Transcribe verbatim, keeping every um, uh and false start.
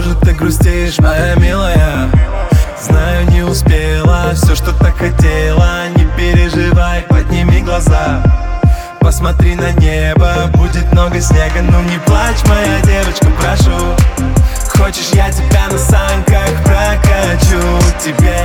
Может, ты грустишь, моя милая? Знаю, не успела все, что так хотела. Не переживай, подними глаза, посмотри на небо, будет много снега. Ну не плачь, моя девочка, прошу. Хочешь, я тебя на санках прокачу? Тебе